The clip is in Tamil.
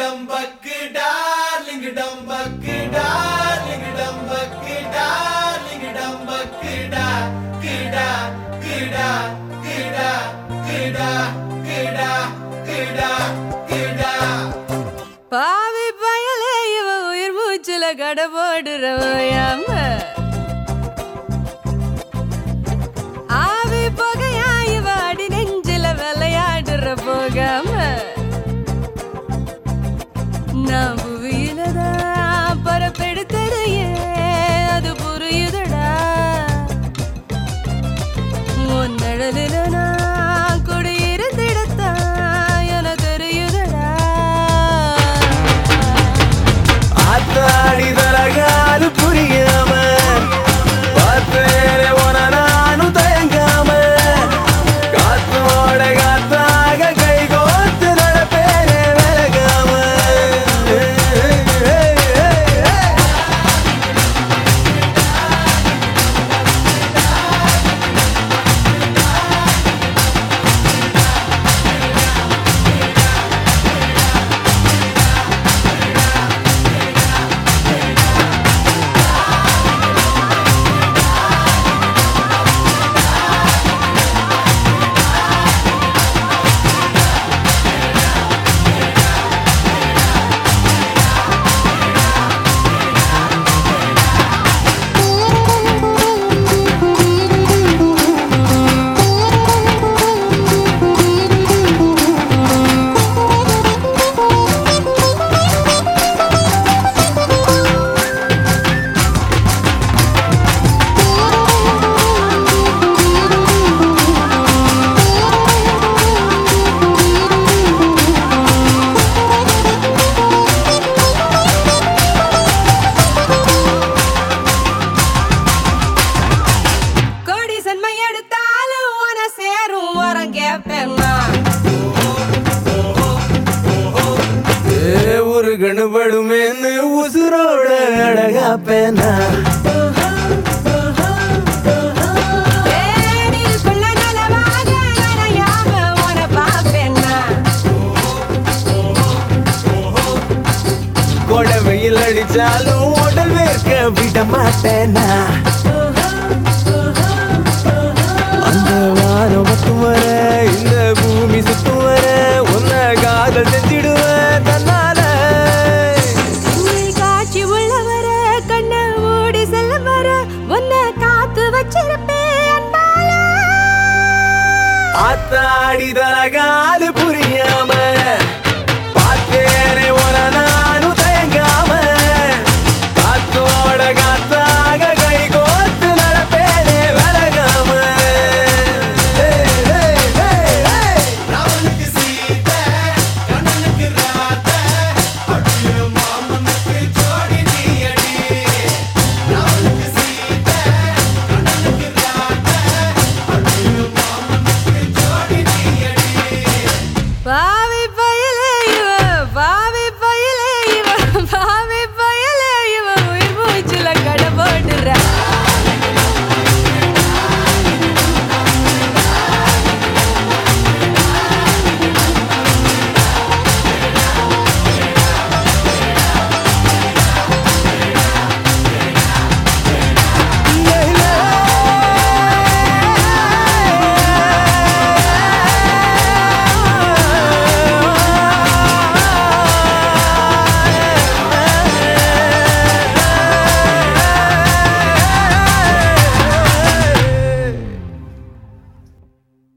dumbuck, darling dumbuck, darling dumbuck, darling dumbuck, kida, kida, kida, kida, kida, kida, kida, kida. பாவி பயலே இவ உயிர் மூச்சுல கடபோடுறவையாம ஆவி புகையா இவ அடி நெஞ்சில விளையாடுற போகாம நான் புவியிலதான் பரப்பெடுத்ததையே அது புரியுதடா உன் நிழலில நான் குடியிருந்திடத்தான் என தெரியுதடா ஆத்தாடி தலகாது புரியாம பார்த்தேனே உன நானும் தயங்காம காத்தோட காத்தாக கை கோத்து நடப்பேனே விலகாம கணுபடுமேன்னு உசுரோட அழகா பேனா கொடை வெயில் அடிச்சாலும் உடல் வேர்க்க விட மாட்டேனா அந்த வாரம் மட்டும் வர இந்த பூமி சுத்தும் வர உன்ன காதல் செஞ்சு